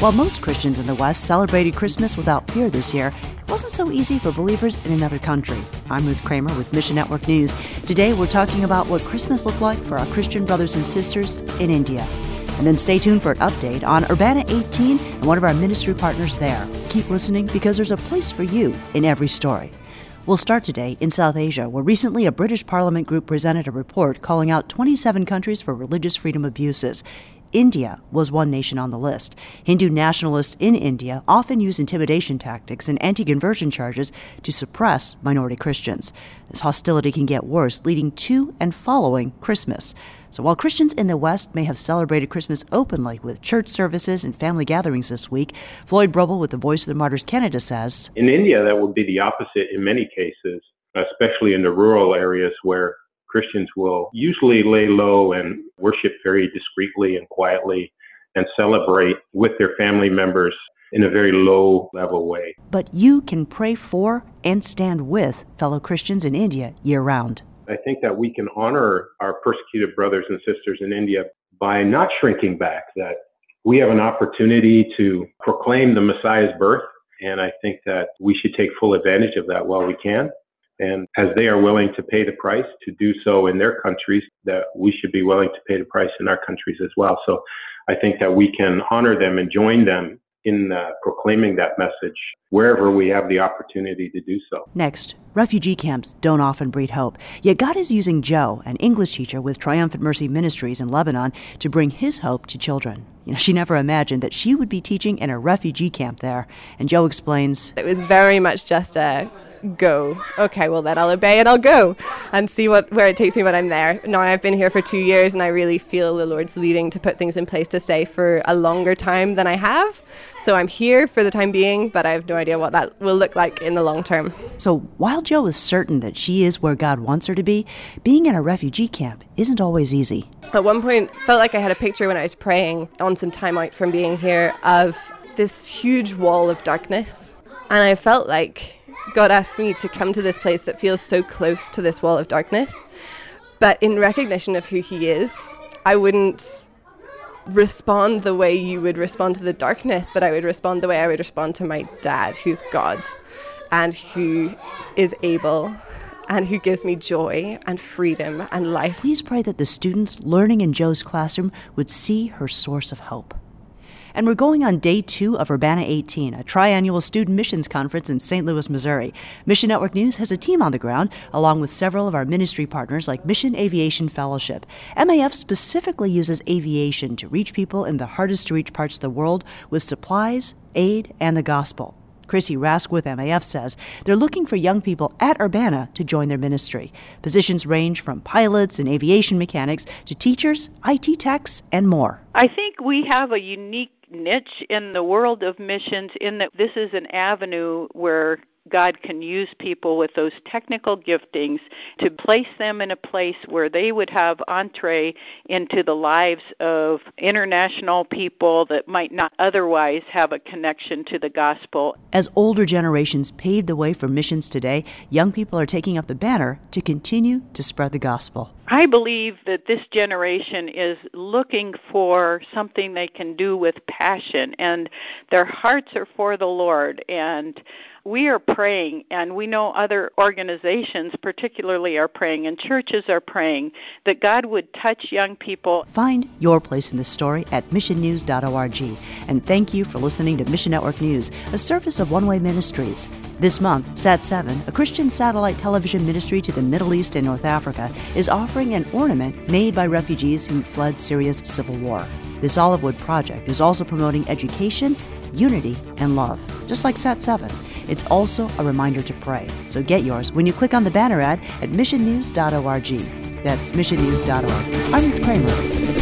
While most Christians in the West celebrated Christmas without fear this year, it wasn't so easy for believers in another country. I'm Ruth Kramer with Mission Network News. Today we're talking about what Christmas looked like for our Christian brothers and sisters in India. And then stay tuned for an update on Urbana 18 and one of our ministry partners there. Keep listening because there's a place for you in every story. We'll start today in South Asia, where recently a British Parliament group presented a report calling out 27 countries for religious freedom abuses. India was one nation on the list. Hindu nationalists in India often use intimidation tactics and anti-conversion charges to suppress minority Christians. This hostility can get worse, leading to and following Christmas. So while Christians in the West may have celebrated Christmas openly with church services and family gatherings this week, Floyd Brobel with the Voice of the Martyrs Canada says, in India, that would be the opposite in many cases, especially in the rural areas where Christians will usually lay low and worship very discreetly and quietly and celebrate with their family members in a very low-level way. But you can pray for and stand with fellow Christians in India year-round. I think that we can honor our persecuted brothers and sisters in India by not shrinking back, that we have an opportunity to proclaim the Messiah's birth, and I think that we should take full advantage of that while we can. And as they are willing to pay the price to do so in their countries, that we should be willing to pay the price in our countries as well. So I think that we can honor them and join them in proclaiming that message wherever we have the opportunity to do so. Next, refugee camps don't often breed hope. Yet God is using Joe, an English teacher with Triumphant Mercy Ministries in Lebanon, to bring his hope to children. She never imagined that she would be teaching in a refugee camp there. And Joe explains, it was very much just a go. Okay, well then I'll obey and I'll go and see where it takes me when I'm there. Now I've been here for 2 years and I really feel the Lord's leading to put things in place to stay for a longer time than I have. So I'm here for the time being, but I have no idea what that will look like in the long term. So while Joe is certain that she is where God wants her to be, being in a refugee camp isn't always easy. At one point, felt like I had a picture when I was praying on some time out from being here of this huge wall of darkness. And I felt like God asked me to come to this place that feels so close to this wall of darkness. But in recognition of who He is, I wouldn't respond the way you would respond to the darkness, but I would respond the way I would respond to my dad, who's God, and who is able, and who gives me joy and freedom and life. Please pray that the students learning in Joe's classroom would see her source of hope. And we're going on day 2 of Urbana 18, a triannual student missions conference in St. Louis, Missouri. Mission Network News has a team on the ground, along with several of our ministry partners like Mission Aviation Fellowship. MAF specifically uses aviation to reach people in the hardest-to-reach parts of the world with supplies, aid, and the gospel. Chrissy Rask with MAF says they're looking for young people at Urbana to join their ministry. Positions range from pilots and aviation mechanics to teachers, IT techs, and more. I think we have a unique niche in the world of missions in that this is an avenue where God can use people with those technical giftings to place them in a place where they would have entree into the lives of international people that might not otherwise have a connection to the gospel. As older generations paved the way for missions today, young people are taking up the banner to continue to spread the gospel. I believe that this generation is looking for something they can do with passion, and their hearts are for the Lord. And we are praying, and we know other organizations particularly are praying, and churches are praying, that God would touch young people. Find your place in this story at missionnews.org. And thank you for listening to Mission Network News, a service of One Way Ministries. This month, Sat7, a Christian satellite television ministry to the Middle East and North Africa, is offering an ornament made by refugees who fled Syria's civil war. This olive wood project is also promoting education, unity, and love, just like Sat7. It's also a reminder to pray. So get yours when you click on the banner ad at missionnews.org. That's missionnews.org. I'm Ruth Kramer.